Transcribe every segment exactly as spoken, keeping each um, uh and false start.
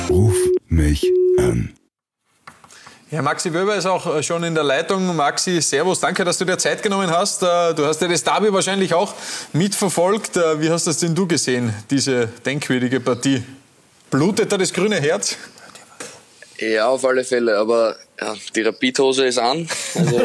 Ruf mich an. Ja, Maxi Wöber ist auch schon in der Leitung. Maxi, servus, danke, dass du dir Zeit genommen hast. Du hast ja das Derby wahrscheinlich auch mitverfolgt. Wie hast das denn du gesehen, diese denkwürdige Partie? Blutet da das grüne Herz? Ja, auf alle Fälle, aber ja, die Rapid-Hose ist an. Also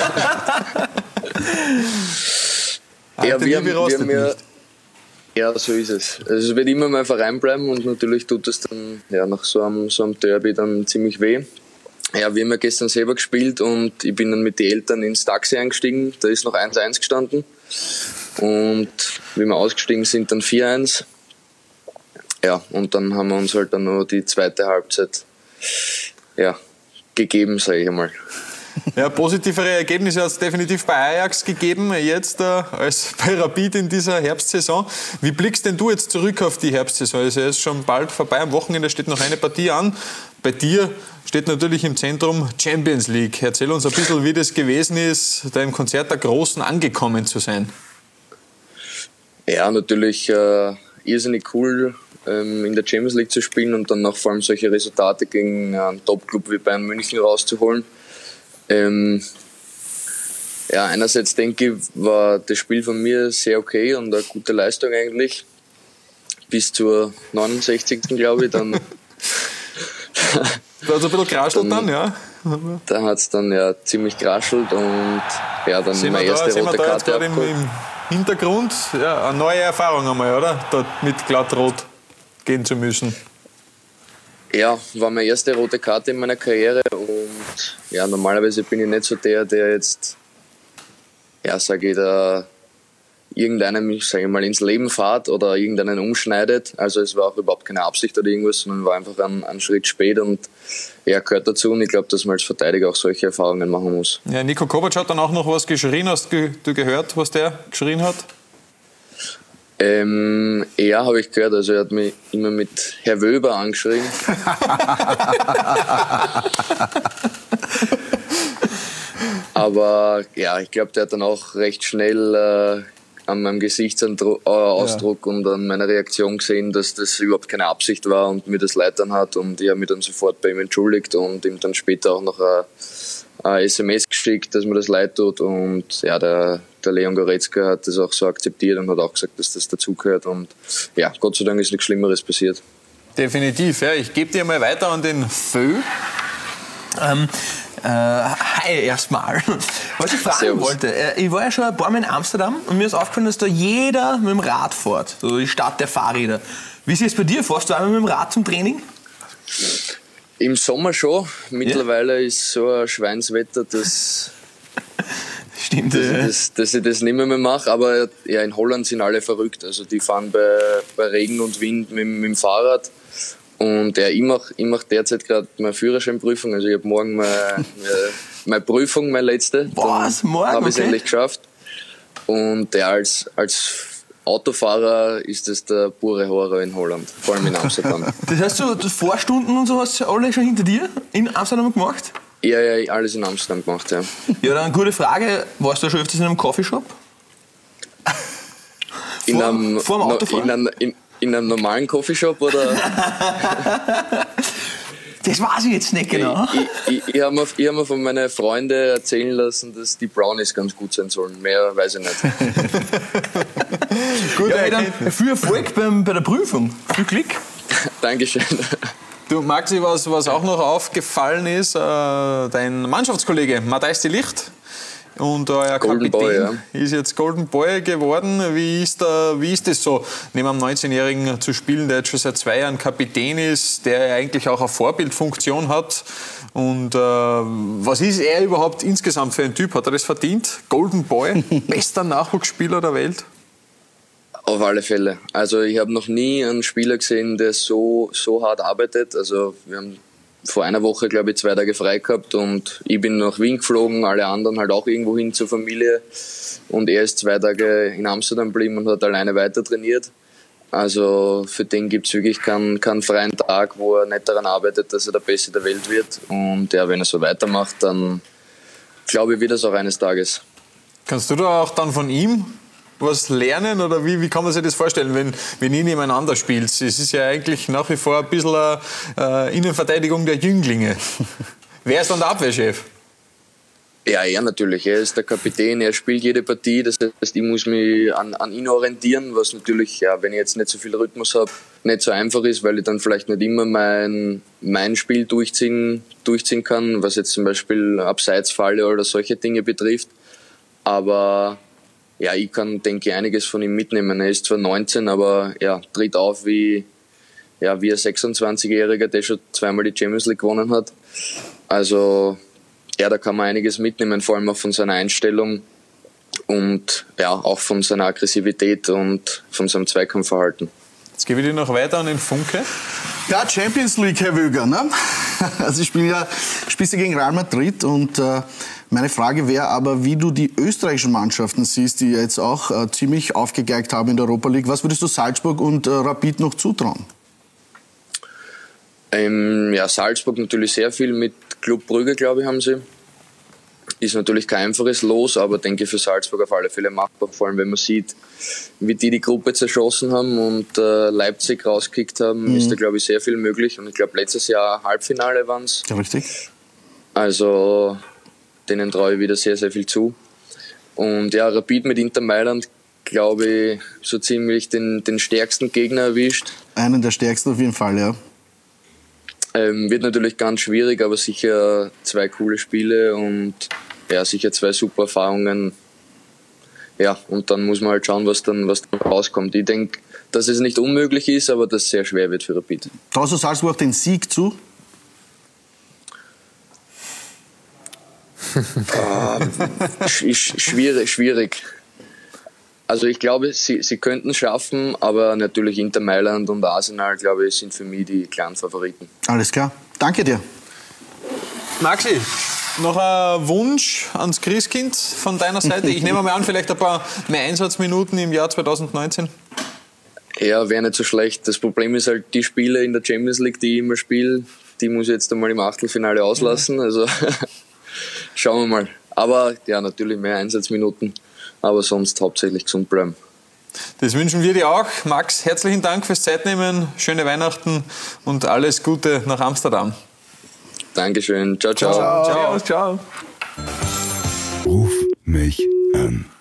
ja, wir haben, wir haben ja, ja, so ist es. Also es wird immer mein Verein bleiben und natürlich tut es dann ja, nach so einem, so einem Derby dann ziemlich weh. Ja, wir haben ja gestern selber gespielt und ich bin dann mit den Eltern ins Taxi eingestiegen. Da ist noch eins eins gestanden. Und wie wir ausgestiegen sind, dann vier eins. Ja, und dann haben wir uns halt dann noch die zweite Halbzeit ja, gegeben, sage ich einmal. Ja, positivere Ergebnisse hat es definitiv bei Ajax gegeben, jetzt äh, als bei Rapid in dieser Herbstsaison. Wie blickst denn du jetzt zurück auf die Herbstsaison? Also er ist schon bald vorbei, am Wochenende steht noch eine Partie an. Bei dir steht natürlich im Zentrum Champions League. Erzähl uns ein bisschen, wie das gewesen ist, da im Konzert der Großen angekommen zu sein. Ja, natürlich äh, irrsinnig cool, ähm, in der Champions League zu spielen und dann auch vor allem solche Resultate gegen einen Top-Club wie Bayern München rauszuholen. Ähm, ja, einerseits denke ich, war das Spiel von mir sehr okay und eine gute Leistung eigentlich. Bis zur neunundsechzigsten glaube ich, dann... Da hat es ein bisschen geraschelt dann, ja? Da hat es dann ja ziemlich geraschelt und ja, dann sehen meine erste da, rote da Karte im, im Hintergrund, ja, eine neue Erfahrung einmal, oder? Dort mit glattrot gehen zu müssen. Ja, war meine erste rote Karte in meiner Karriere und ja, normalerweise bin ich nicht so der, der jetzt, ja, sage ich, da irgendeinem, sage ich mal, ins Leben fährt oder irgendeinen umschneidet. Also es war auch überhaupt keine Absicht oder irgendwas, sondern war einfach ein, ein Schritt spät und ja, gehört dazu und ich glaube, dass man als Verteidiger auch solche Erfahrungen machen muss. Ja, Niko Kovac hat dann auch noch was geschrien. Hast du gehört, was der geschrien hat? Ähm, ja, habe ich gehört. Also er hat mich immer mit Herr Wöber angeschrien. Aber ja, ich glaube, der hat dann auch recht schnell äh, an meinem Gesichtsausdruck ja. und an meiner Reaktion gesehen, dass das überhaupt keine Absicht war und mir das leid dann hat. Und ich habe mich dann sofort bei ihm entschuldigt und ihm dann später auch noch eine, eine S M S geschickt, dass mir das leid tut. Und ja, der, der Leon Goretzka hat das auch so akzeptiert und hat auch gesagt, dass das dazugehört. Und ja, Gott sei Dank ist nichts Schlimmeres passiert. Definitiv, ja. Ich gebe dir mal weiter an den Fö. Ähm, äh, hi erstmal. Was ich fragen Servus. wollte, äh, ich war ja schon ein paar Mal in Amsterdam und mir ist aufgefallen, dass da jeder mit dem Rad fährt, so die Stadt der Fahrräder. Wie ist es bei dir? Fährst du einmal mit dem Rad zum Training? Im Sommer schon. Mittlerweile ja. ist so ein Schweinswetter, dass, Stimmt, dass, ja. ich das, dass ich das nicht mehr, mehr mache. Aber ja, in Holland sind alle verrückt. Also die fahren bei, bei Regen und Wind mit, mit dem Fahrrad. Und ja, ich mache ich mach derzeit gerade meine Führerscheinprüfung. Also ich habe morgen meine, meine Prüfung, meine letzte. Was? Morgen? Habe ich es okay. endlich geschafft. Und ja, als, als Autofahrer ist das der pure Horror in Holland, vor allem in Amsterdam. Das heißt, du, du Vorstunden und so hast du alle schon hinter dir in Amsterdam gemacht? Ja, ja, alles in Amsterdam gemacht, ja. Ja, dann eine gute Frage. Warst du schon öfters in einem Coffeeshop? In vor, einem, vor dem Autofahren? In einem, in, in einem normalen Coffeeshop oder? Das weiß ich jetzt nicht genau. Ich, ich, ich habe mir, hab mir von meinen Freunden erzählen lassen, dass die Brownies ganz gut sein sollen. Mehr weiß ich nicht. Gut, ja, dann viel Erfolg beim, bei der Prüfung. Viel Glück. Dankeschön. Du, Maxi, was, was auch noch aufgefallen ist, äh, dein Mannschaftskollege Matthijs de Ligt und euer Golden Kapitän Boy, ja. ist jetzt Golden Boy geworden. Wie ist, da, wie ist das so, neben einem neunzehnjährigen zu spielen, der jetzt schon seit zwei Jahren Kapitän ist, der eigentlich auch eine Vorbildfunktion hat? Und äh, was ist er überhaupt insgesamt für ein Typ? Hat er das verdient? Golden Boy, bester Nachwuchsspieler der Welt? Auf alle Fälle. Also ich habe noch nie einen Spieler gesehen, der so, so hart arbeitet. Also wir haben vor einer Woche, glaube ich, zwei Tage frei gehabt und ich bin nach Wien geflogen, alle anderen halt auch irgendwo hin zur Familie und er ist zwei Tage in Amsterdam geblieben und hat alleine weiter trainiert. Also für den gibt es wirklich keinen, keinen freien Tag, wo er nicht daran arbeitet, dass er der Beste der Welt wird. Und ja, wenn er so weitermacht, dann glaube ich, wird es auch eines Tages. Kannst du da auch dann von ihm was lernen oder wie, wie kann man sich das vorstellen, wenn, wenn ihr nebeneinander spielt? Es ist ja eigentlich nach wie vor ein bisschen eine äh, Innenverteidigung der Jünglinge. Wer ist dann der Abwehrchef? Ja, er natürlich. Er ist der Kapitän, er spielt jede Partie. Das heißt, ich muss mich an, an ihn orientieren, was natürlich, ja, wenn ich jetzt nicht so viel Rhythmus habe, nicht so einfach ist, weil ich dann vielleicht nicht immer mein, mein Spiel durchziehen, durchziehen kann, was jetzt zum Beispiel Abseitsfalle oder solche Dinge betrifft. Aber ja, ich kann, denke ich, einiges von ihm mitnehmen. Er ist zwar neunzehn, aber ja, tritt auf wie, ja, wie ein sechsundzwanzigjähriger, der schon zweimal die Champions League gewonnen hat. Also ja, da kann man einiges mitnehmen, vor allem auch von seiner Einstellung und ja, auch von seiner Aggressivität und von seinem Zweikampfverhalten. Jetzt gebe ich dir noch weiter an den Funke. Ja, Champions League, Herr Wöger, ne? Also ich spiele ja spielst du gegen Real Madrid und äh, meine Frage wäre aber, wie du die österreichischen Mannschaften siehst, die jetzt auch äh, ziemlich aufgegeigt haben in der Europa League. Was würdest du Salzburg und äh, Rapid noch zutrauen? Ähm, ja, Salzburg natürlich sehr viel mit Club Brügge, glaube ich, haben sie. Ist natürlich kein einfaches Los, aber denke für Salzburg auf alle Fälle machbar. Vor allem, wenn man sieht, wie die die Gruppe zerschossen haben und äh, Leipzig rausgekickt haben, mhm. ist da, glaube ich, sehr viel möglich. Und ich glaube, letztes Jahr Halbfinale waren es. Ja, richtig. Also, denen traue ich wieder sehr, sehr viel zu. Und ja, Rapid mit Inter Mailand, glaube ich, so ziemlich den, den stärksten Gegner erwischt. Einen der stärksten auf jeden Fall, ja. Ähm, wird natürlich ganz schwierig, aber sicher zwei coole Spiele und ja, sicher zwei super Erfahrungen. Ja, und dann muss man halt schauen, was dann, was dann rauskommt. Ich denke, dass es nicht unmöglich ist, aber dass es sehr schwer wird für Rapid. Traust du Salzburg den Sieg zu? äh, schwierig, schwierig. Also ich glaube, sie, sie könnten es schaffen, aber natürlich Inter Mailand und Arsenal, glaube ich, sind für mich die klaren Favoriten. Alles klar. Danke dir. Maxi, noch ein Wunsch ans Christkind von deiner Seite? Ich nehme mal an, vielleicht ein paar mehr Einsatzminuten im Jahr zwanzig neunzehn. Ja, wäre nicht so schlecht. Das Problem ist halt, die Spiele in der Champions League, die ich immer spiele, die muss ich jetzt einmal im Achtelfinale auslassen. Also schauen wir mal. Aber ja, natürlich mehr Einsatzminuten. Aber sonst hauptsächlich gesund bleiben. Das wünschen wir dir auch. Max, herzlichen Dank fürs Zeitnehmen, schöne Weihnachten und alles Gute nach Amsterdam. Dankeschön. Ciao, ciao. Ciao. Ciao. Ciao. Ruf mich an.